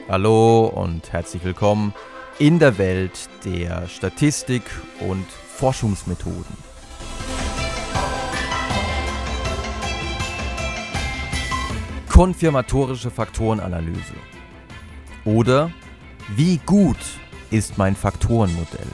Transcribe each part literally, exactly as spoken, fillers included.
Hallo und herzlich willkommen in der Welt der Statistik und Forschungsmethoden. Konfirmatorische Faktorenanalyse. Oder wie gut ist mein Faktorenmodell?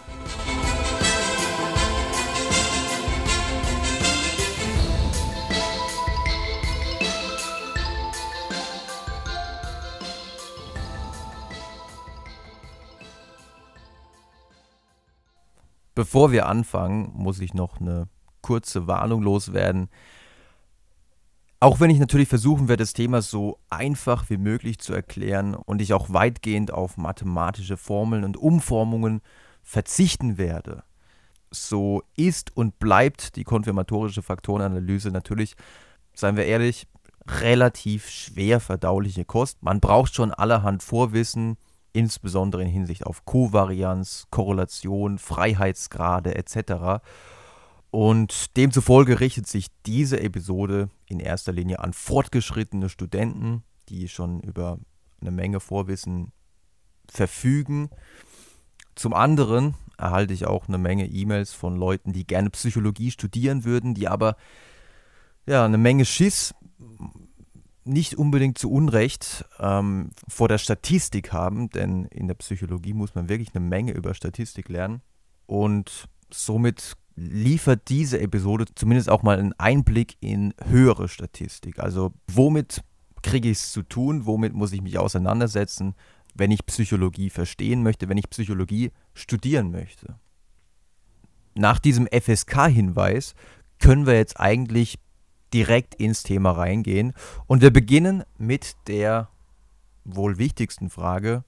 Bevor wir anfangen, muss ich noch eine kurze Warnung loswerden. Auch wenn ich natürlich versuchen werde, das Thema so einfach wie möglich zu erklären und ich auch weitgehend auf mathematische Formeln und Umformungen verzichten werde, so ist und bleibt die konfirmatorische Faktorenanalyse natürlich, seien wir ehrlich, relativ schwer verdauliche Kost. Man braucht schon allerhand Vorwissen, insbesondere in Hinsicht auf Kovarianz, Korrelation, Freiheitsgrade et cetera. Und demzufolge richtet sich diese Episode in erster Linie an fortgeschrittene Studenten, die schon über eine Menge Vorwissen verfügen. Zum anderen erhalte ich auch eine Menge E-Mails von Leuten, die gerne Psychologie studieren würden, die aber ja, eine Menge Schiss, nicht unbedingt zu Unrecht, ähm, vor der Statistik haben, denn in der Psychologie muss man wirklich eine Menge über Statistik lernen. Und somit liefert diese Episode zumindest auch mal einen Einblick in höhere Statistik. Also womit kriege ich es zu tun, womit muss ich mich auseinandersetzen, wenn ich Psychologie verstehen möchte, wenn ich Psychologie studieren möchte. Nach diesem F S K-Hinweis können wir jetzt eigentlich direkt ins Thema reingehen. Und wir beginnen mit der wohl wichtigsten Frage: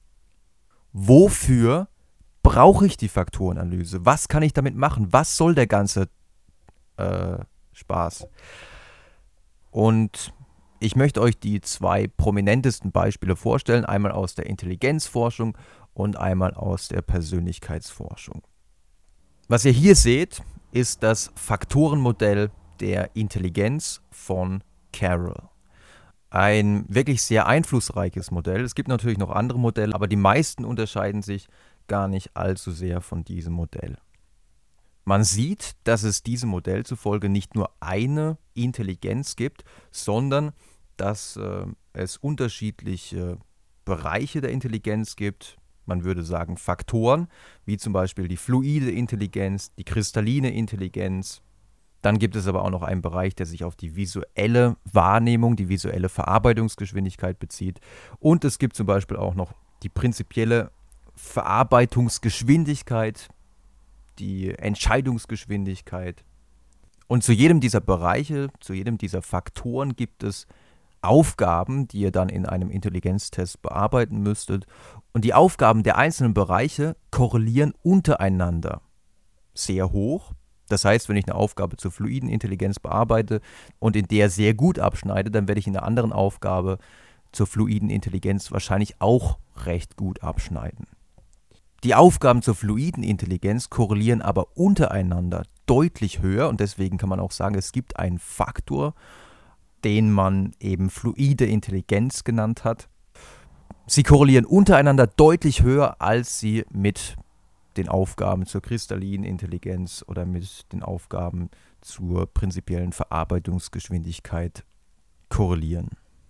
Wofür brauche ich die Faktorenanalyse? Was kann ich damit machen? Was soll der ganze äh, Spaß? Und ich möchte euch die zwei prominentesten Beispiele vorstellen. Einmal aus der Intelligenzforschung und einmal aus der Persönlichkeitsforschung. Was ihr hier seht, ist das Faktorenmodell der Intelligenz von Carroll. Ein wirklich sehr einflussreiches Modell. Es gibt natürlich noch andere Modelle, aber die meisten unterscheiden sich gar nicht allzu sehr von diesem Modell. Man sieht, dass es diesem Modell zufolge nicht nur eine Intelligenz gibt, sondern dass äh, es unterschiedliche Bereiche der Intelligenz gibt. Man würde sagen Faktoren, wie zum Beispiel die fluide Intelligenz, die kristalline Intelligenz. Dann gibt es aber auch noch einen Bereich, der sich auf die visuelle Wahrnehmung, die visuelle Verarbeitungsgeschwindigkeit bezieht. Und es gibt zum Beispiel auch noch die prinzipielle Verarbeitungsgeschwindigkeit, die Entscheidungsgeschwindigkeit. Und zu jedem dieser Bereiche, zu jedem dieser Faktoren gibt es Aufgaben, die ihr dann in einem Intelligenztest bearbeiten müsstet. Und die Aufgaben der einzelnen Bereiche korrelieren untereinander sehr hoch. Das heißt, wenn ich eine Aufgabe zur fluiden Intelligenz bearbeite und in der sehr gut abschneide, dann werde ich in einer anderen Aufgabe zur fluiden Intelligenz wahrscheinlich auch recht gut abschneiden. Die Aufgaben zur fluiden Intelligenz korrelieren aber untereinander deutlich höher und deswegen kann man auch sagen, es gibt einen Faktor, den man eben fluide Intelligenz genannt hat. Sie korrelieren untereinander deutlich höher, als sie mit den Aufgaben zur kristallinen Intelligenz oder mit den Aufgaben zur prinzipiellen Verarbeitungsgeschwindigkeit korrelieren.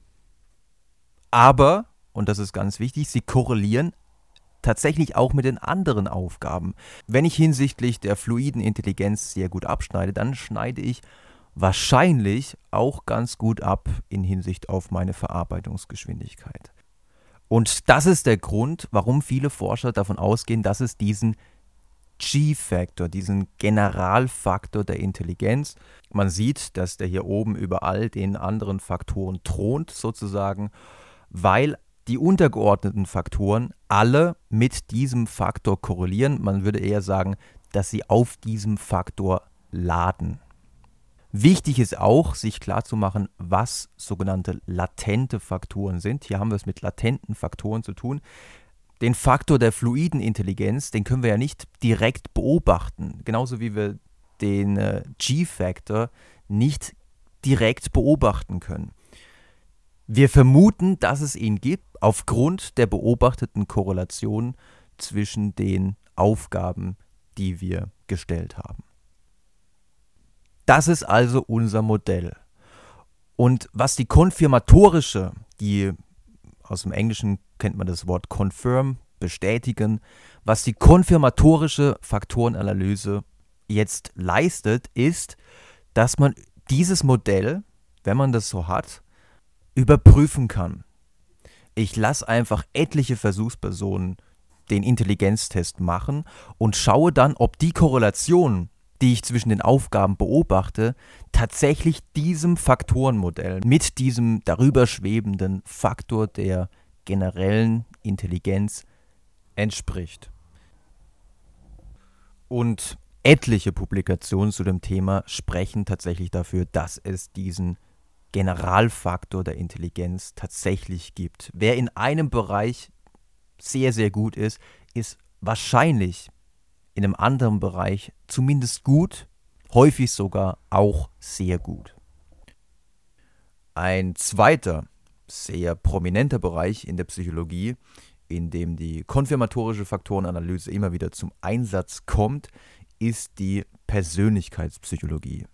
Aber, und das ist ganz wichtig, sie korrelieren tatsächlich auch mit den anderen Aufgaben. Wenn ich hinsichtlich der fluiden Intelligenz sehr gut abschneide, dann schneide ich wahrscheinlich auch ganz gut ab in Hinsicht auf meine Verarbeitungsgeschwindigkeit. Und das ist der Grund, warum viele Forscher davon ausgehen, dass es diesen G-Faktor, diesen Generalfaktor der Intelligenz, man sieht, dass der hier oben über all den anderen Faktoren thront sozusagen, weil die untergeordneten Faktoren alle mit diesem Faktor korrelieren. Man würde eher sagen, dass sie auf diesem Faktor laden. Wichtig ist auch, sich klarzumachen, was sogenannte latente Faktoren sind. Hier haben wir es mit latenten Faktoren zu tun. Den Faktor der fluiden Intelligenz, den können wir ja nicht direkt beobachten. Genauso wie wir den äh, G-Faktor nicht direkt beobachten können. Wir vermuten, dass es ihn gibt, aufgrund der beobachteten Korrelation zwischen den Aufgaben, die wir gestellt haben. Das ist also unser Modell. Und was die konfirmatorische, die aus dem Englischen kennt man das Wort confirm, bestätigen, was die konfirmatorische Faktorenanalyse jetzt leistet, ist, dass man dieses Modell, wenn man das so hat, überprüfen kann. Ich lasse einfach etliche Versuchspersonen den Intelligenztest machen und schaue dann, ob die Korrelation, die ich zwischen den Aufgaben beobachte, tatsächlich diesem Faktorenmodell mit diesem darüber schwebenden Faktor der generellen Intelligenz entspricht. Und etliche Publikationen zu dem Thema sprechen tatsächlich dafür, dass es diesen Generalfaktor der Intelligenz tatsächlich gibt. Wer in einem Bereich sehr, sehr gut ist, ist wahrscheinlich in einem anderen Bereich zumindest gut, häufig sogar auch sehr gut. Ein zweiter, sehr prominenter Bereich in der Psychologie, in dem die konfirmatorische Faktorenanalyse immer wieder zum Einsatz kommt, ist die Persönlichkeitspsychologie.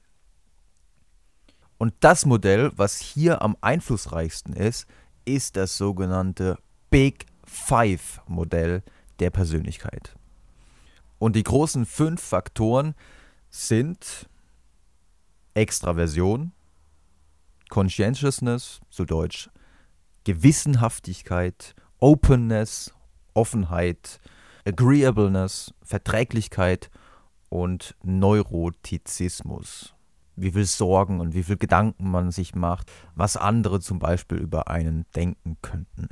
Und das Modell, was hier am einflussreichsten ist, ist das sogenannte Big Five Modell der Persönlichkeit. Und die großen fünf Faktoren sind Extraversion, Conscientiousness, zu Deutsch Gewissenhaftigkeit, Openness, Offenheit, Agreeableness, Verträglichkeit und Neurotizismus. Wie viel Sorgen und wie viel Gedanken man sich macht, was andere zum Beispiel über einen denken könnten.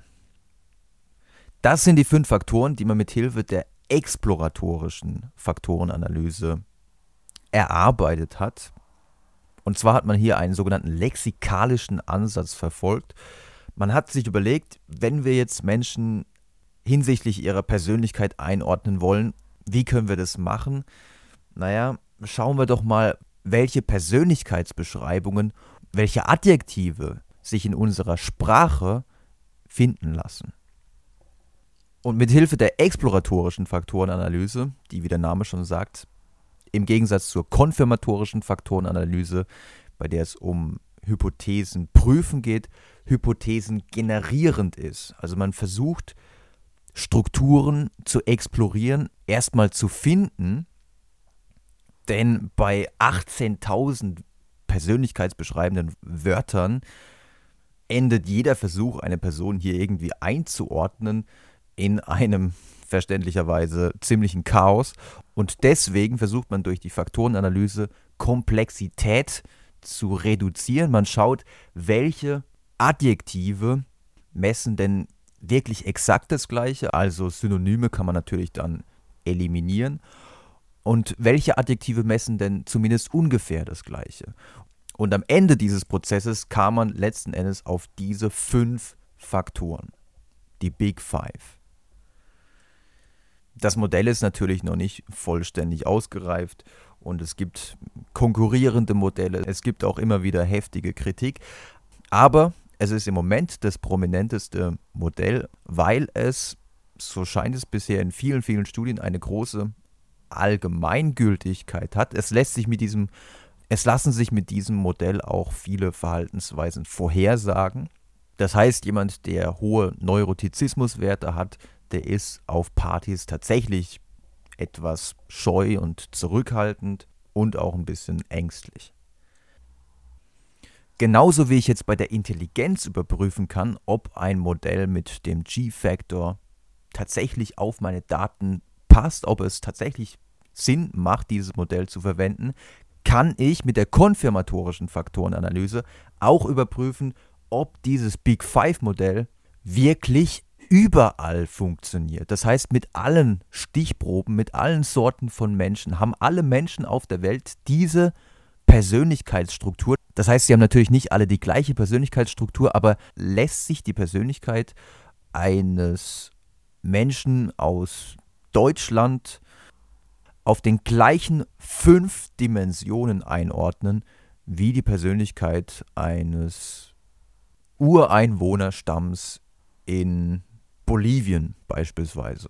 Das sind die fünf Faktoren, die man mit Hilfe der exploratorischen Faktorenanalyse erarbeitet hat. Und zwar hat man hier einen sogenannten lexikalischen Ansatz verfolgt. Man hat sich überlegt, wenn wir jetzt Menschen hinsichtlich ihrer Persönlichkeit einordnen wollen, wie können wir das machen? Naja, schauen wir doch mal, welche Persönlichkeitsbeschreibungen, welche Adjektive sich in unserer Sprache finden lassen. Und mit Hilfe der exploratorischen Faktorenanalyse, die wie der Name schon sagt, im Gegensatz zur konfirmatorischen Faktorenanalyse, bei der es um Hypothesen prüfen geht, Hypothesen generierend ist. Also man versucht, Strukturen zu explorieren, erstmal zu finden, denn bei achtzehntausend persönlichkeitsbeschreibenden Wörtern endet jeder Versuch, eine Person hier irgendwie einzuordnen, in einem verständlicherweise ziemlichen Chaos. Und deswegen versucht man durch die Faktorenanalyse Komplexität zu reduzieren. Man schaut, welche Adjektive messen denn wirklich exakt das Gleiche, also Synonyme kann man natürlich dann eliminieren. Und welche Adjektive messen denn zumindest ungefähr das Gleiche? Und am Ende dieses Prozesses kam man letzten Endes auf diese fünf Faktoren, die Big Five. Das Modell ist natürlich noch nicht vollständig ausgereift und es gibt konkurrierende Modelle, es gibt auch immer wieder heftige Kritik, aber es ist im Moment das prominenteste Modell, weil es, so scheint es bisher in vielen, vielen Studien, eine große Allgemeingültigkeit hat. Es lässt sich mit diesem, es lassen sich mit diesem Modell auch viele Verhaltensweisen vorhersagen. Das heißt, jemand, der hohe Neurotizismuswerte hat, der ist auf Partys tatsächlich etwas scheu und zurückhaltend und auch ein bisschen ängstlich. Genauso wie ich jetzt bei der Intelligenz überprüfen kann, ob ein Modell mit dem G-Faktor tatsächlich auf meine Daten passt, ob es tatsächlich Sinn macht, dieses Modell zu verwenden, kann ich mit der konfirmatorischen Faktorenanalyse auch überprüfen, ob dieses Big Five Modell wirklich überall funktioniert. Das heißt, mit allen Stichproben, mit allen Sorten von Menschen, haben alle Menschen auf der Welt diese Persönlichkeitsstruktur. Das heißt, sie haben natürlich nicht alle die gleiche Persönlichkeitsstruktur, aber lässt sich die Persönlichkeit eines Menschen aus Deutschland auf den gleichen fünf Dimensionen einordnen, wie die Persönlichkeit eines Ureinwohnerstamms in Bolivien beispielsweise.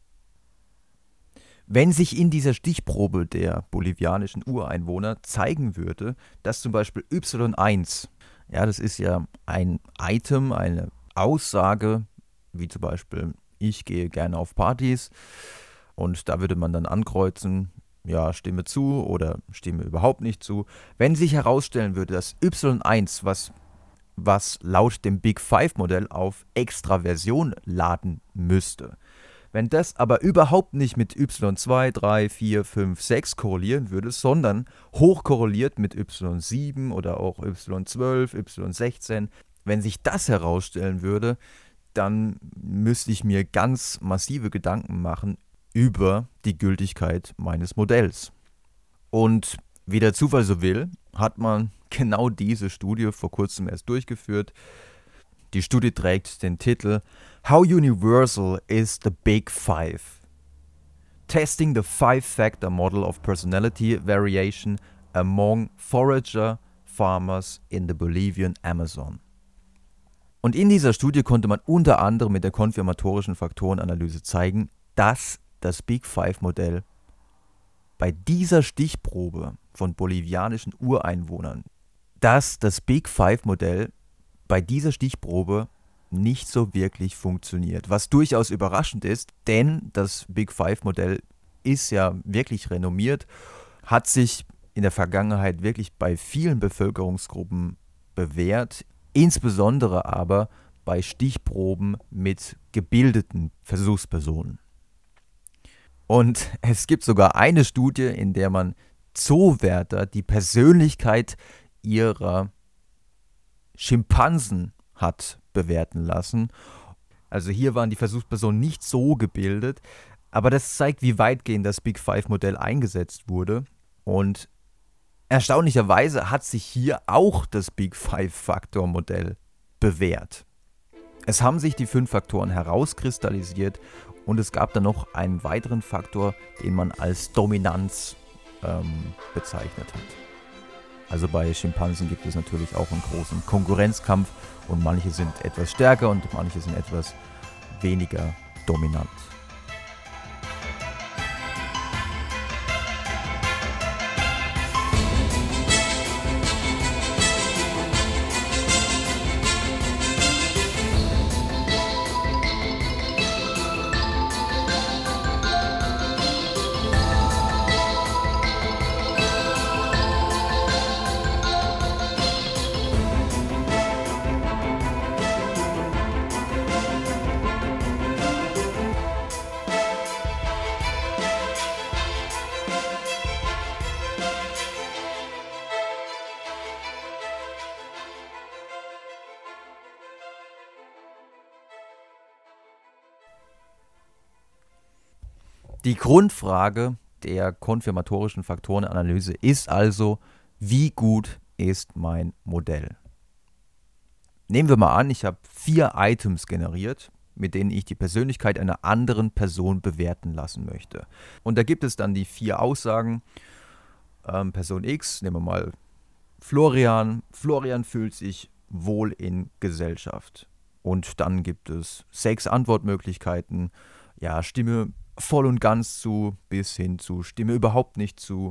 Wenn sich in dieser Stichprobe der bolivianischen Ureinwohner zeigen würde, dass zum Beispiel Y eins, ja, das ist ja ein Item, eine Aussage, wie zum Beispiel, ich gehe gerne auf Partys, und da würde man dann ankreuzen, ja, stimme zu oder stimme überhaupt nicht zu. Wenn sich herausstellen würde, dass Y eins, was, was laut dem Big Five-Modell auf Extraversion laden müsste, wenn das aber überhaupt nicht mit Y zwei, drei, vier, fünf, sechs korrelieren würde, sondern hochkorreliert mit Y sieben oder auch Y zwölf, Y sechzehn, wenn sich das herausstellen würde, dann müsste ich mir ganz massive Gedanken machen über die Gültigkeit meines Modells. Und wie der Zufall so will, hat man genau diese Studie vor kurzem erst durchgeführt. Die Studie trägt den Titel How Universal is the Big Five? Testing the Five-Factor Model of Personality Variation among Forager Farmers in the Bolivian Amazon. Und in dieser Studie konnte man unter anderem mit der konfirmatorischen Faktorenanalyse zeigen, dass das Big Five-Modell bei dieser Stichprobe von bolivianischen Ureinwohnern, dass das Big Five-Modell bei dieser Stichprobe nicht so wirklich funktioniert. Was durchaus überraschend ist, denn das Big Five-Modell ist ja wirklich renommiert, hat sich in der Vergangenheit wirklich bei vielen Bevölkerungsgruppen bewährt, insbesondere aber bei Stichproben mit gebildeten Versuchspersonen. Und es gibt sogar eine Studie, in der man Zoowärter die Persönlichkeit ihrer Schimpansen hat bewerten lassen. Also hier waren die Versuchspersonen nicht so gebildet, aber das zeigt, wie weitgehend das Big Five-Modell eingesetzt wurde. Und erstaunlicherweise hat sich hier auch das Big Five-Faktor-Modell bewährt. Es haben sich die fünf Faktoren herauskristallisiert und es gab dann noch einen weiteren Faktor, den man als Dominanz ähm, bezeichnet hat. Also bei Schimpansen gibt es natürlich auch einen großen Konkurrenzkampf und manche sind etwas stärker und manche sind etwas weniger dominant. Die Grundfrage der konfirmatorischen Faktorenanalyse ist also, wie gut ist mein Modell? Nehmen wir mal an, ich habe vier Items generiert, mit denen ich die Persönlichkeit einer anderen Person bewerten lassen möchte. Und da gibt es dann die vier Aussagen. Ähm, Person X, nehmen wir mal Florian. Florian fühlt sich wohl in Gesellschaft. Und dann gibt es sechs Antwortmöglichkeiten. Ja, stimme voll und ganz zu, bis hin zu stimme überhaupt nicht zu.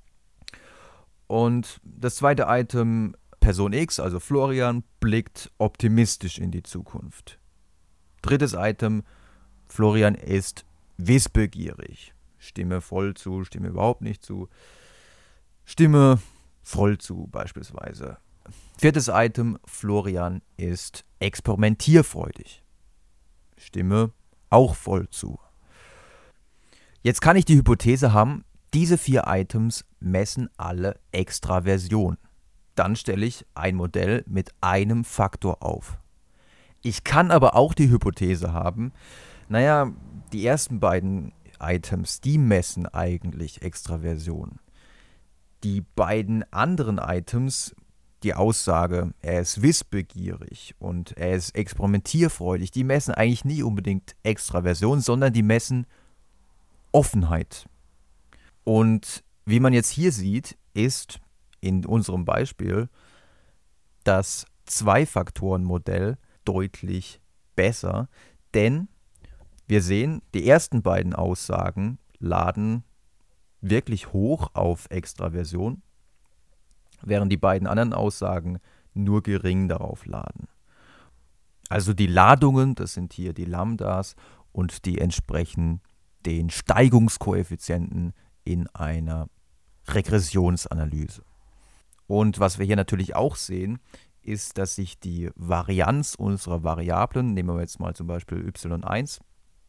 Und das zweite Item, Person X, also Florian, blickt optimistisch in die Zukunft. Drittes Item, Florian ist wissbegierig. Stimme voll zu, stimme überhaupt nicht zu. Stimme voll zu beispielsweise. Viertes Item, Florian ist experimentierfreudig. Stimme auch voll zu. Jetzt kann ich die Hypothese haben, diese vier Items messen alle Extraversion. Dann stelle ich ein Modell mit einem Faktor auf. Ich kann aber auch die Hypothese haben, naja, die ersten beiden Items, die messen eigentlich Extraversion. Die beiden anderen Items, die Aussage, er ist wissbegierig und er ist experimentierfreudig, die messen eigentlich nie unbedingt Extraversion, sondern die messen Offenheit. Und wie man jetzt hier sieht, ist in unserem Beispiel das Zwei-Faktoren-Modell deutlich besser, denn wir sehen, die ersten beiden Aussagen laden wirklich hoch auf Extraversion, während die beiden anderen Aussagen nur gering darauf laden. Also die Ladungen, das sind hier die Lambdas und die entsprechen den Steigungskoeffizienten in einer Regressionsanalyse. Und was wir hier natürlich auch sehen, ist, dass sich die Varianz unserer Variablen, nehmen wir jetzt mal zum Beispiel y eins,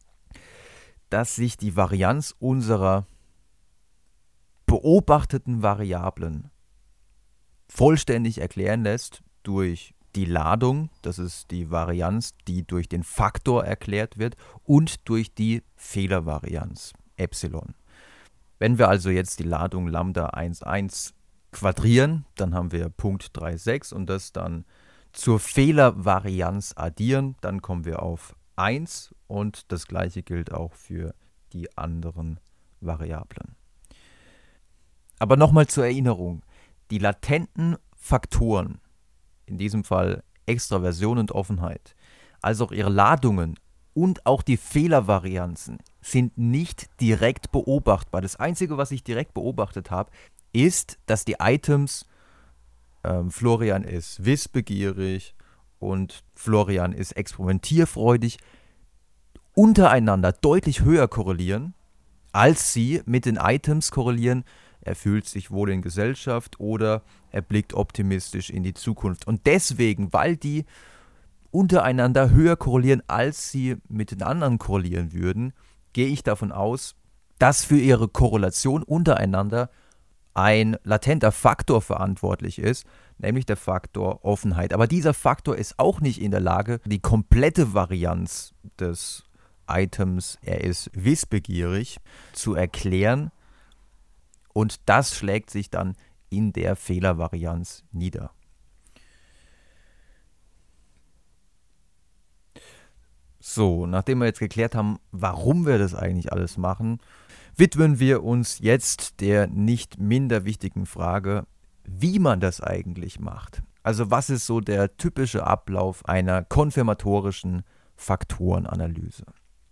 dass sich die Varianz unserer beobachteten Variablen vollständig erklären lässt durch die Ladung, das ist die Varianz, die durch den Faktor erklärt wird, und durch die Fehlervarianz Epsilon. Wenn wir also jetzt die Ladung Lambda eins eins quadrieren, dann haben wir Punkt drei sechs und das dann zur Fehlervarianz addieren, dann kommen wir auf eins und das gleiche gilt auch für die anderen Variablen. Aber nochmal zur Erinnerung, die latenten Faktoren, in diesem Fall Extraversion und Offenheit, als auch ihre Ladungen und auch die Fehlervarianzen sind nicht direkt beobachtbar. Das Einzige, was ich direkt beobachtet habe, ist, dass die Items, ähm, Florian ist wissbegierig und Florian ist experimentierfreudig, untereinander deutlich höher korrelieren, als sie mit den Items korrelieren, er fühlt sich wohl in Gesellschaft oder er blickt optimistisch in die Zukunft. Und deswegen, weil die untereinander höher korrelieren, als sie mit den anderen korrelieren würden, gehe ich davon aus, dass für ihre Korrelation untereinander ein latenter Faktor verantwortlich ist, nämlich der Faktor Offenheit. Aber dieser Faktor ist auch nicht in der Lage, die komplette Varianz des Items, er ist wissbegierig, zu erklären. Und das schlägt sich dann in der Fehlervarianz nieder. So, nachdem wir jetzt geklärt haben, warum wir das eigentlich alles machen, widmen wir uns jetzt der nicht minder wichtigen Frage, wie man das eigentlich macht. Also was ist so der typische Ablauf einer konfirmatorischen Faktorenanalyse?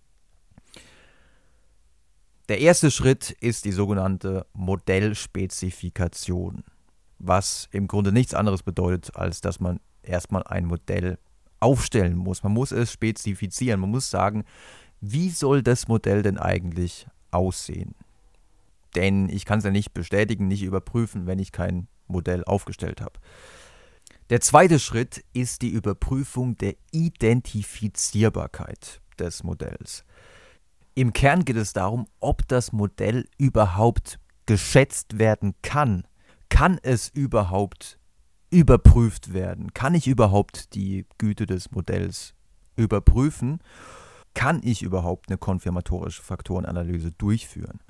Der erste Schritt ist die sogenannte Modellspezifikation, was im Grunde nichts anderes bedeutet, als dass man erstmal ein Modell aufstellen muss. Man muss es spezifizieren, man muss sagen, wie soll das Modell denn eigentlich aussehen? Denn ich kann es ja nicht bestätigen, nicht überprüfen, wenn ich kein Modell aufgestellt habe. Der zweite Schritt ist die Überprüfung der Identifizierbarkeit des Modells. Im Kern geht es darum, ob das Modell überhaupt geschätzt werden kann. Kann es überhaupt überprüft werden? Kann ich überhaupt die Güte des Modells überprüfen? Kann ich überhaupt eine konfirmatorische Faktorenanalyse durchführen?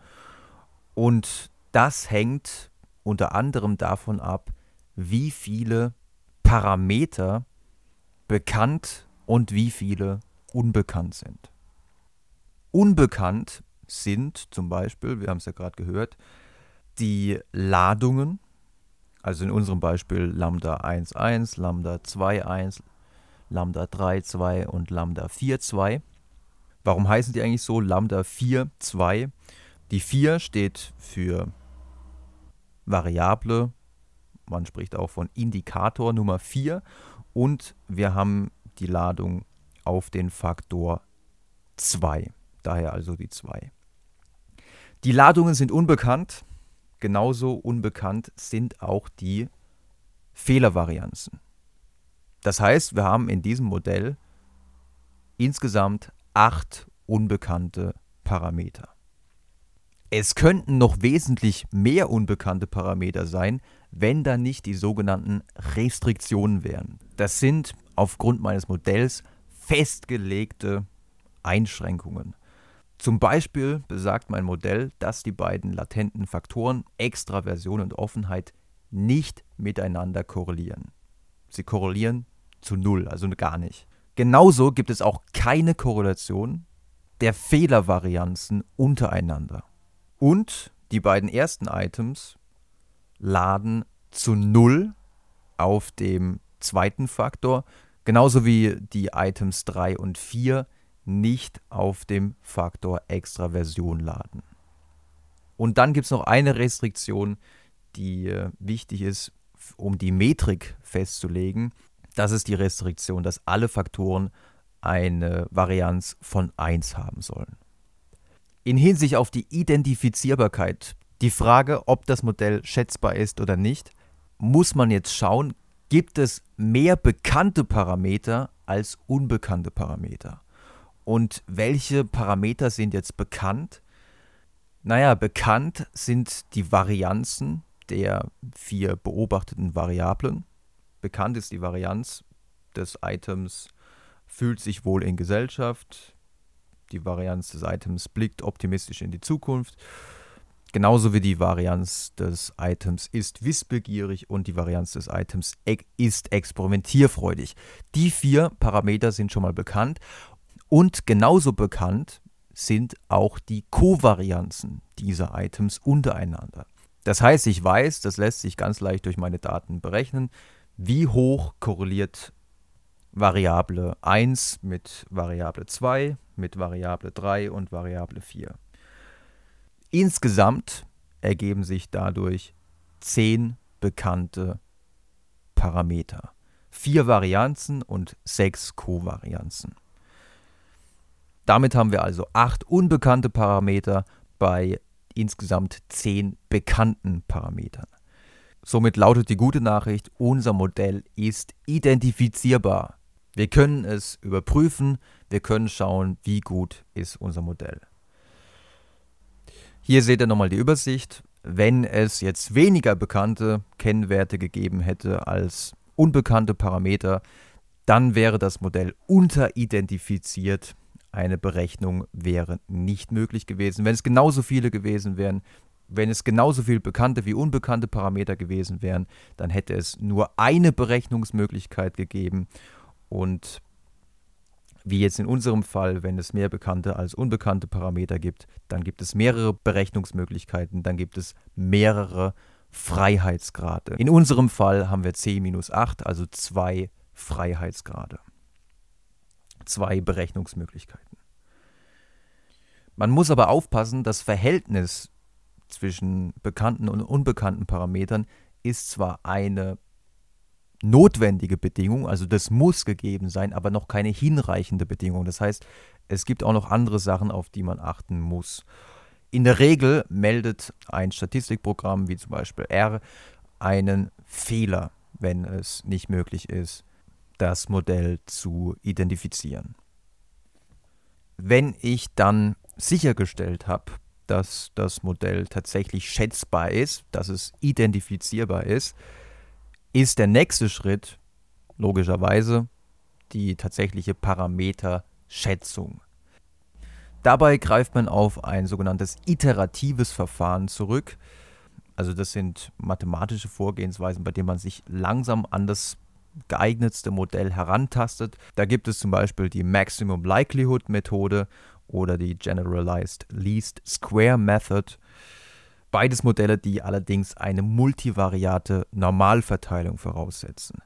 Und das hängt unter anderem davon ab, wie viele Parameter bekannt und wie viele unbekannt sind. Unbekannt sind zum Beispiel, wir haben es ja gerade gehört, die Ladungen, also in unserem Beispiel Lambda eins eins, Lambda zwei eins, Lambda drei zwei und Lambda vier zwei. Warum heißen die eigentlich so? Lambda vier zwei. Die vier steht für Variable, man spricht auch von Indikator Nummer vier und wir haben die Ladung auf den Faktor zwei. Daher also die zwei. Die Ladungen sind unbekannt, genauso unbekannt sind auch die Fehlervarianzen. Das heißt, wir haben in diesem Modell insgesamt acht unbekannte Parameter. Es könnten noch wesentlich mehr unbekannte Parameter sein, wenn da nicht die sogenannten Restriktionen wären. Das sind aufgrund meines Modells festgelegte Einschränkungen. Zum Beispiel besagt mein Modell, dass die beiden latenten Faktoren Extraversion und Offenheit nicht miteinander korrelieren. Sie korrelieren zu null, also gar nicht. Genauso gibt es auch keine Korrelation der Fehlervarianzen untereinander. Und die beiden ersten Items laden zu null auf dem zweiten Faktor, genauso wie die Items drei und vier nicht auf dem Faktor Extraversion laden. Und dann gibt es noch eine Restriktion, die äh, wichtig ist, um die Metrik festzulegen. Das ist die Restriktion, dass alle Faktoren eine Varianz von eins haben sollen. In Hinsicht auf die Identifizierbarkeit, die Frage, ob das Modell schätzbar ist oder nicht, muss man jetzt schauen, gibt es mehr bekannte Parameter als unbekannte Parameter? Und welche Parameter sind jetzt bekannt? Naja, bekannt sind die Varianzen der vier beobachteten Variablen. Bekannt ist die Varianz des Items fühlt sich wohl in Gesellschaft. Die Varianz des Items blickt optimistisch in die Zukunft. Genauso wie die Varianz des Items ist wissbegierig und die Varianz des Items ist experimentierfreudig. Die vier Parameter sind schon mal bekannt. Und genauso bekannt sind auch die Kovarianzen dieser Items untereinander. Das heißt, ich weiß, das lässt sich ganz leicht durch meine Daten berechnen, wie hoch korreliert Variable eins mit Variable zwei, mit Variable drei und Variable vier. Insgesamt ergeben sich dadurch zehn bekannte Parameter, vier Varianzen und sechs Kovarianzen. Damit haben wir also acht unbekannte Parameter bei insgesamt zehn bekannten Parametern. Somit lautet die gute Nachricht, unser Modell ist identifizierbar. Wir können es überprüfen, wir können schauen, wie gut ist unser Modell. Hier seht ihr nochmal die Übersicht. Wenn es jetzt weniger bekannte Kennwerte gegeben hätte als unbekannte Parameter, dann wäre das Modell unteridentifiziert. Eine Berechnung wäre nicht möglich gewesen. Wenn es genauso viele gewesen wären, wenn es genauso viele bekannte wie unbekannte Parameter gewesen wären, dann hätte es nur eine Berechnungsmöglichkeit gegeben. Und wie jetzt in unserem Fall, wenn es mehr bekannte als unbekannte Parameter gibt, dann gibt es mehrere Berechnungsmöglichkeiten, dann gibt es mehrere Freiheitsgrade. In unserem Fall haben wir c minus acht, also zwei Freiheitsgrade. Zwei Berechnungsmöglichkeiten. Man muss aber aufpassen, das Verhältnis zwischen bekannten und unbekannten Parametern ist zwar eine notwendige Bedingung, also das muss gegeben sein, aber noch keine hinreichende Bedingung. Das heißt, es gibt auch noch andere Sachen, auf die man achten muss. In der Regel meldet ein Statistikprogramm wie zum Beispiel R einen Fehler, wenn es nicht möglich ist, das Modell zu identifizieren. Wenn ich dann sichergestellt habe, dass das Modell tatsächlich schätzbar ist, dass es identifizierbar ist, ist der nächste Schritt logischerweise die tatsächliche Parameterschätzung. Dabei greift man auf ein sogenanntes iteratives Verfahren zurück. Also das sind mathematische Vorgehensweisen, bei denen man sich langsam an das geeignetste Modell herantastet. Da gibt es zum Beispiel die Maximum Likelihood Methode oder die Generalized Least Square Method. Beides Modelle, die allerdings eine multivariate Normalverteilung voraussetzen.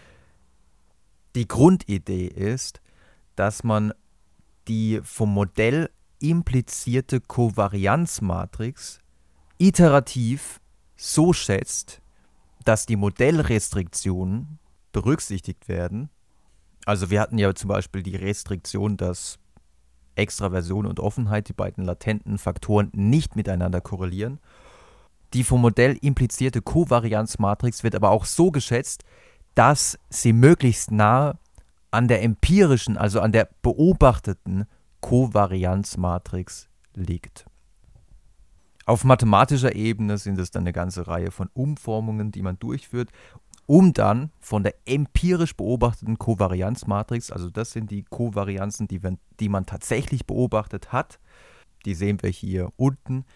Die Grundidee ist, dass man die vom Modell implizierte Kovarianzmatrix iterativ so schätzt, dass die Modellrestriktionen berücksichtigt werden. Also wir hatten ja zum Beispiel die Restriktion, dass Extraversion und Offenheit, die beiden latenten Faktoren, nicht miteinander korrelieren. Die vom Modell implizierte Kovarianzmatrix wird aber auch so geschätzt, dass sie möglichst nahe an der empirischen, also an der beobachteten Kovarianzmatrix liegt. Auf mathematischer Ebene sind es dann eine ganze Reihe von Umformungen, die man durchführt, um dann von der empirisch beobachteten Kovarianzmatrix, also das sind die Kovarianzen, die, wir, die man tatsächlich beobachtet hat, die sehen wir hier unten,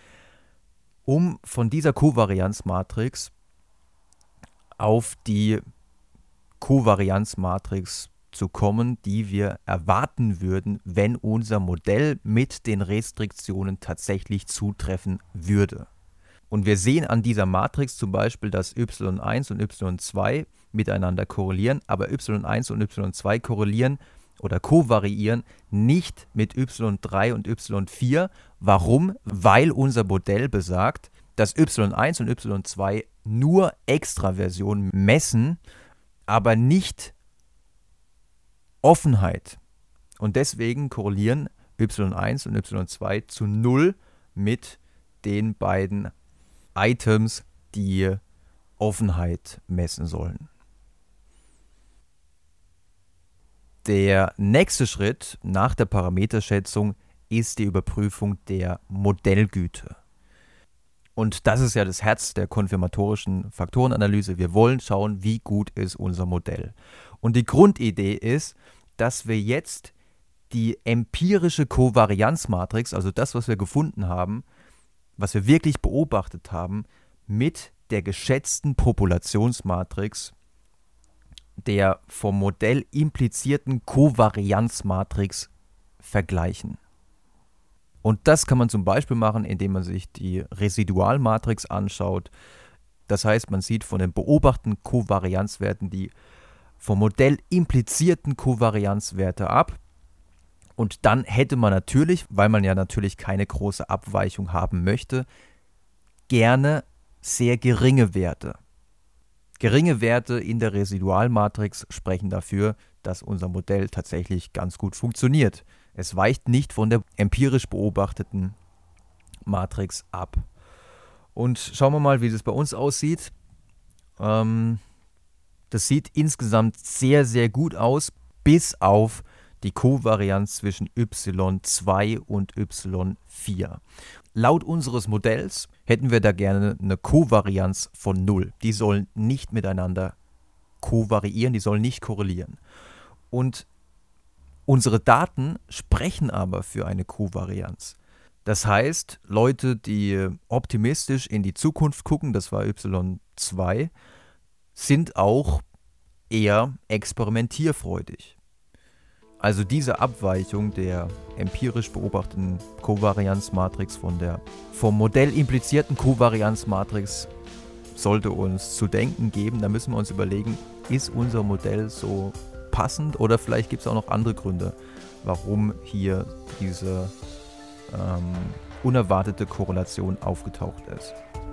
um von dieser Kovarianzmatrix auf die Kovarianzmatrix zu kommen, die wir erwarten würden, wenn unser Modell mit den Restriktionen tatsächlich zutreffen würde. Und wir sehen an dieser Matrix zum Beispiel, dass y eins und y zwei miteinander korrelieren, aber y eins und y zwei korrelieren oder kovariieren nicht mit y drei und y vier. Warum? Weil unser Modell besagt, dass y eins und y zwei nur Extraversion messen, aber nicht Offenheit. Und deswegen korrelieren y eins und y zwei zu null mit den beiden Items, die Offenheit messen sollen. Der nächste Schritt nach der Parameterschätzung ist die Überprüfung der Modellgüte. Und das ist ja das Herz der konfirmatorischen Faktorenanalyse. Wir wollen schauen, wie gut ist unser Modell. Und die Grundidee ist, dass wir jetzt die empirische Kovarianzmatrix, also das, was wir gefunden haben, was wir wirklich beobachtet haben, mit der geschätzten Populationsmatrix, der vom Modell implizierten Kovarianzmatrix vergleichen. Und das kann man zum Beispiel machen, indem man sich die Residualmatrix anschaut. Das heißt, man sieht von den beobachteten Kovarianzwerten die vom Modell implizierten Kovarianzwerte ab. Und dann hätte man natürlich, weil man ja natürlich keine große Abweichung haben möchte, gerne sehr geringe Werte. Geringe Werte in der Residualmatrix sprechen dafür, dass unser Modell tatsächlich ganz gut funktioniert. Es weicht nicht von der empirisch beobachteten Matrix ab. Und schauen wir mal, wie das bei uns aussieht. Ähm, das sieht insgesamt sehr, sehr gut aus, bis auf die Kovarianz zwischen y zwei und y vier. Laut unseres Modells hätten wir da gerne eine Kovarianz von null. Die sollen nicht miteinander kovariieren, die sollen nicht korrelieren. Und unsere Daten sprechen aber für eine Kovarianz. Das heißt, Leute, die optimistisch in die Zukunft gucken, das war y zwei, sind auch eher experimentierfreudig. Also diese Abweichung der empirisch beobachteten Kovarianzmatrix von der vom Modell implizierten Kovarianzmatrix sollte uns zu denken geben. Da müssen wir uns überlegen, ist unser Modell so passend oder vielleicht gibt es auch noch andere Gründe, warum hier diese ähm, unerwartete Korrelation aufgetaucht ist.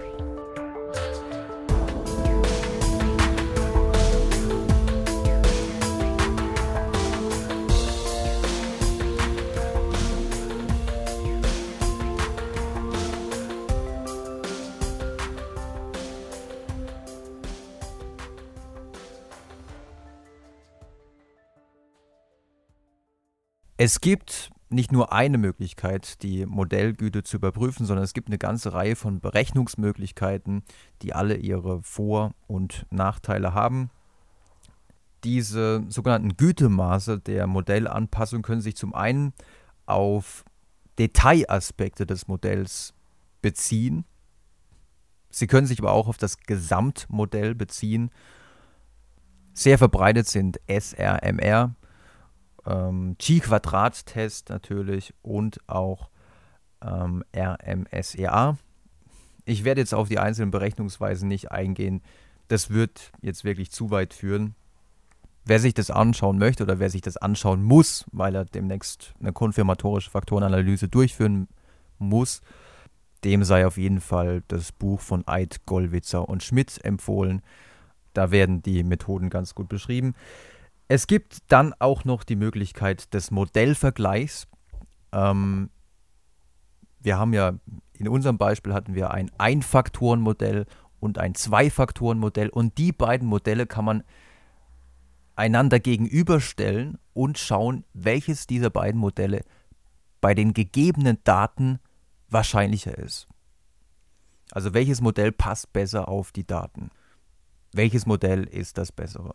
Es gibt nicht nur eine Möglichkeit, die Modellgüte zu überprüfen, sondern es gibt eine ganze Reihe von Berechnungsmöglichkeiten, die alle ihre Vor- und Nachteile haben. Diese sogenannten Gütemaße der Modellanpassung können sich zum einen auf Detailaspekte des Modells beziehen. Sie können sich aber auch auf das Gesamtmodell beziehen. Sehr verbreitet sind S R M R, Chi-Quadrat-Test natürlich und auch ähm, R M S E A. Ich werde jetzt auf die einzelnen Berechnungsweisen nicht eingehen. Das wird jetzt wirklich zu weit führen. Wer sich das anschauen möchte oder wer sich das anschauen muss, weil er demnächst eine konfirmatorische Faktorenanalyse durchführen muss, dem sei auf jeden Fall das Buch von Eid, Gollwitzer und Schmidt empfohlen. Da werden die Methoden ganz gut beschrieben. Es gibt dann auch noch die Möglichkeit des Modellvergleichs. Ähm, wir haben ja, in unserem Beispiel hatten wir ein Ein-Faktoren-Modell und ein Zwei-Faktoren-Modell und die beiden Modelle kann man einander gegenüberstellen und schauen, welches dieser beiden Modelle bei den gegebenen Daten wahrscheinlicher ist. Also welches Modell passt besser auf die Daten? Welches Modell ist das bessere?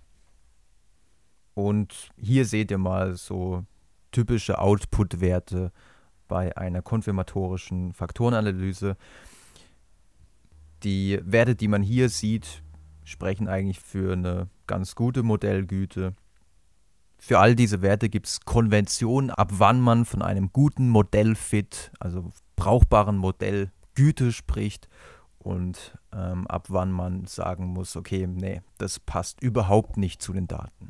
Und hier seht ihr mal so typische Output-Werte bei einer konfirmatorischen Faktorenanalyse. Die Werte, die man hier sieht, sprechen eigentlich für eine ganz gute Modellgüte. Für all diese Werte gibt es Konventionen, ab wann man von einem guten Modellfit, also brauchbaren Modellgüte spricht. und ähm, ab wann man sagen muss, okay, nee, das passt überhaupt nicht zu den Daten.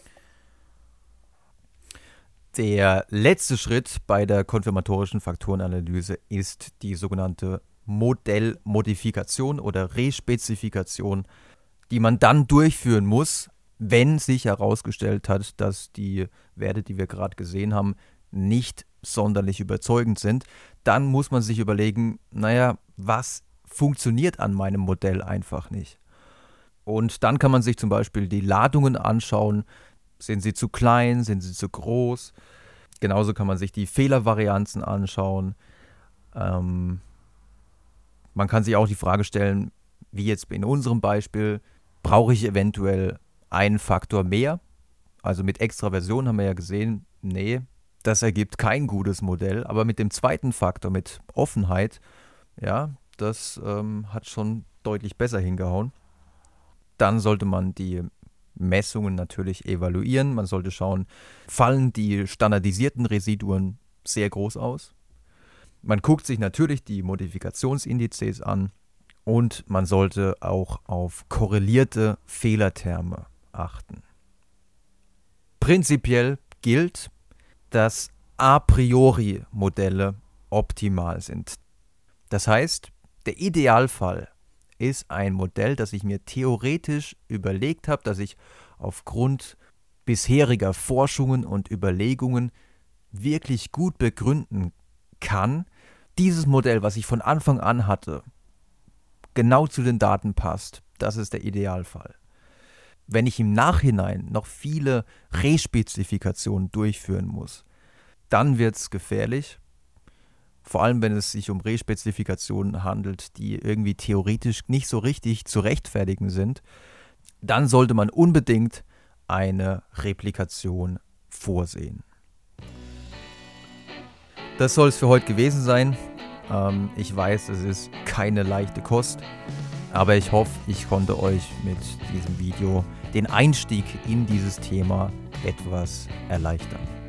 Der letzte Schritt bei der konfirmatorischen Faktorenanalyse ist die sogenannte Modellmodifikation oder Respezifikation, die man dann durchführen muss, wenn sich herausgestellt hat, dass die Werte, die wir gerade gesehen haben, nicht sonderlich überzeugend sind. Dann muss man sich überlegen, naja, was funktioniert an meinem Modell einfach nicht? Und dann kann man sich zum Beispiel die Ladungen anschauen. Sind sie zu klein? Sind sie zu groß? Genauso kann man sich die Fehlervarianzen anschauen. Ähm, man kann sich auch die Frage stellen, wie jetzt in unserem Beispiel, brauche ich eventuell einen Faktor mehr? Also mit Extraversion haben wir ja gesehen, nee, das ergibt kein gutes Modell. Aber mit dem zweiten Faktor, mit Offenheit, ja, das ähm, hat schon deutlich besser hingehauen. Dann sollte man die Messungen natürlich evaluieren. Man sollte schauen, fallen die standardisierten Residuen sehr groß aus. Man guckt sich natürlich die Modifikationsindizes an und man sollte auch auf korrelierte Fehlerterme achten. Prinzipiell gilt, dass a priori Modelle optimal sind. Das heißt, der Idealfall ist ein Modell, das ich mir theoretisch überlegt habe, das ich aufgrund bisheriger Forschungen und Überlegungen wirklich gut begründen kann. Dieses Modell, was ich von Anfang an hatte, genau zu den Daten passt, das ist der Idealfall. Wenn ich im Nachhinein noch viele Respezifikationen durchführen muss, dann wird es gefährlich. Vor allem, wenn es sich um Respezifikationen handelt, die irgendwie theoretisch nicht so richtig zu rechtfertigen sind, dann sollte man unbedingt eine Replikation vorsehen. Das soll es für heute gewesen sein. Ähm, ich weiß, es ist keine leichte Kost, aber ich hoffe, ich konnte euch mit diesem Video den Einstieg in dieses Thema etwas erleichtern.